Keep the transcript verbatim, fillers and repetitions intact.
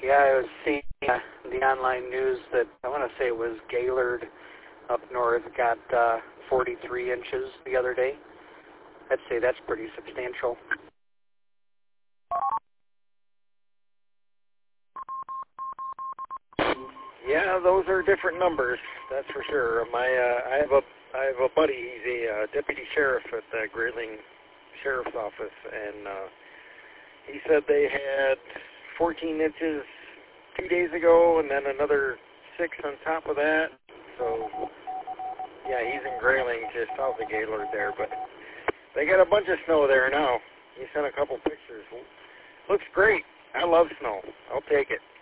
Yeah, I was seeing uh, the online news that I want to say it was Gaylord up north got uh, forty-three inches the other day. I'd say that's pretty substantial. Yeah, those are different numbers, that's for sure. My, uh, I have a, I have a buddy. He's a uh, deputy sheriff at the Grayling Sheriff's Office, and uh, he said they had fourteen inches two days ago, and then another six on top of that. So, yeah, he's in Grayling, just south of Gaylord there, but they got a bunch of snow there now. He sent a couple pictures. Looks great. I love snow. I'll take it.